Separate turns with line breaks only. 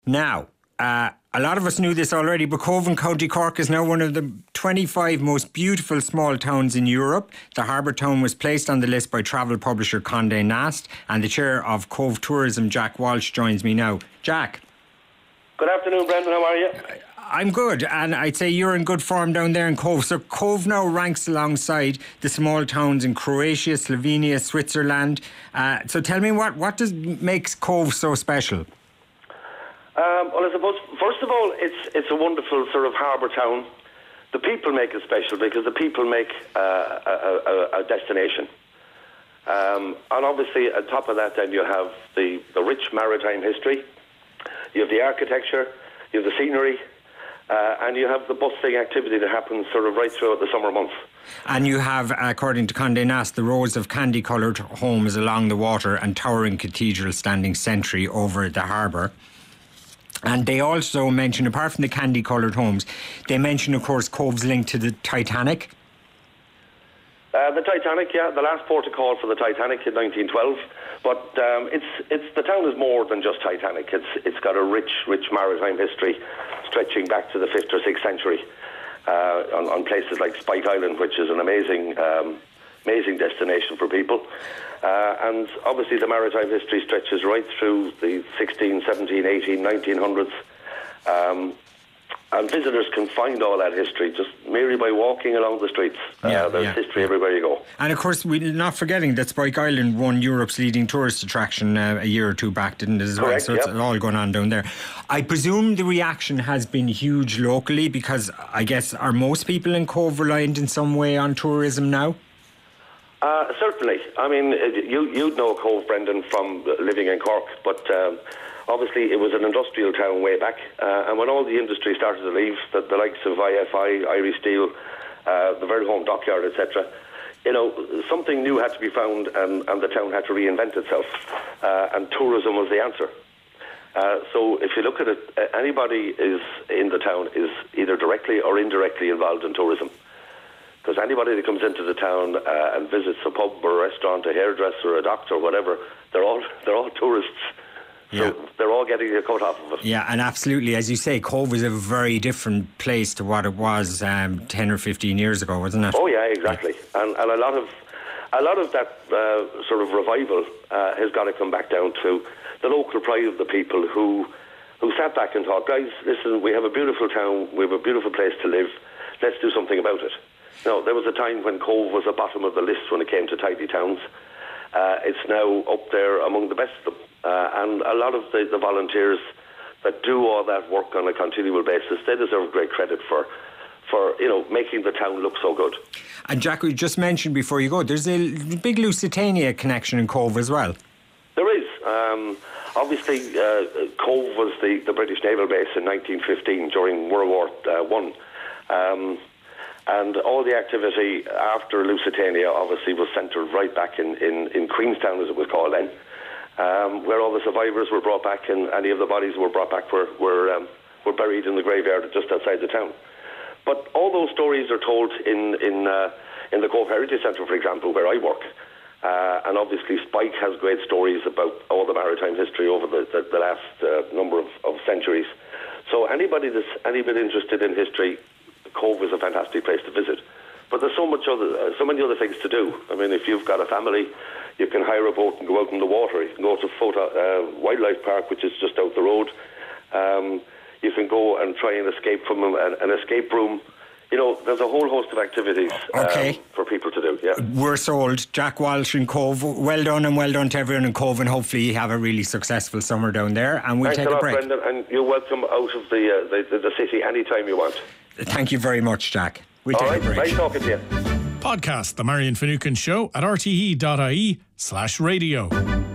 Now, a lot of us knew this already, but Cobh in County Cork is now one of the 25 most beautiful small towns in Europe. The harbour town was placed on the list by travel publisher Condé Nast, and the chair of Cobh Tourism, Jack Walsh, joins me now. Jack.
Good afternoon, Brendan. How are you?
I'm good, and I'd say you're in good form down there in Cobh. So Cobh now ranks alongside the small towns in Croatia, Slovenia, Switzerland. So tell me, what makes Cobh so special?
Well, I suppose, first of all, it's a wonderful sort of harbour town. The people make it special because the people make a destination. And obviously, on top of that, then you have the rich maritime history, you have the architecture, you have the scenery, and you have the bustling activity that happens sort of right throughout the summer months.
And you have, according to Condé Nast, the rows of candy-coloured homes along the water and towering cathedrals standing sentry over the harbour. And they also mention, apart from the candy-coloured homes, they mention, of course, Cobh's link to the Titanic.
The Titanic, yeah, the last port of call for the Titanic in 1912. But the town is more than just Titanic. It's got a rich maritime history stretching back to the 5th or 6th century on places like Spike Island, which is an amazing destination for people. And obviously the maritime history stretches right through the 16, 17, 18, 1900s. And visitors can find all that history just merely by walking along the streets. There's history everywhere you go.
And of course, we're not forgetting that Spike Island won Europe's leading tourist attraction a year or two back, didn't it, as well? So it's all going on down there. I presume the reaction has been huge locally because I guess, are most people in Cobh reliant in some way on tourism now?
Certainly. I mean, you'd know Cobh, Brendan, from living in Cork, but obviously it was an industrial town way back, and when all the industry started to leave, the likes of IFI, Irish Steel, the Verdhome Dockyard, etc., something new had to be found, and the town had to reinvent itself, and tourism was the answer. So if you look at it, anybody is in the town is either directly or indirectly involved in tourism. Because anybody that comes into the town and visits a pub or a restaurant, a hairdresser, a doctor, whatever, they're all tourists. So they're all getting a cut off of it.
Yeah, and absolutely, as you say, Cobh is a very different place to what it was 10 or 15 years ago, wasn't it?
Oh yeah, exactly. And a lot of that sort of revival has got to come back down to the local pride of the people who sat back and thought, guys, listen, we have a beautiful town, we have a beautiful place to live, let's do something about it. No, there was a time when Cobh was at the bottom of the list when it came to tidy towns. It's now up there among the best of them. And a lot of the volunteers that do all that work on a continual basis, they deserve great credit for making the town look so good.
And Jack, we just mentioned before you go, there's a big Lusitania connection in Cobh as well.
There is. Obviously, Cobh was the British naval base in 1915 during World War I. And all the activity after Lusitania obviously was centred right back in Queenstown, as it was called then, where all the survivors were brought back, and any of the bodies were brought back were buried in the graveyard just outside the town. But all those stories are told in the Cobh Heritage Centre, for example, where I work. And obviously Spike has great stories about all the maritime history over the last number of centuries. So anybody that's any bit interested in history, Cobh is a fantastic place to visit. But there's so many other things to do. I mean, if you've got a family, you can hire a boat and go out in the water. You can go to Fota Wildlife Park, which is just out the road. You can go and try and escape from an escape room. There's a whole host of activities for people to do. Yeah,
we're sold. Jack Walsh in Cobh, well done, and well done to everyone in Cobh, and hopefully you have a really successful summer down there. And we'll take a break.
Brendan, and you're welcome out of the city anytime you want.
Thank you very much, Jack. We'll take a break.
Nice talking to you.
Podcast The Marion Finucane Show at rte.ie/radio.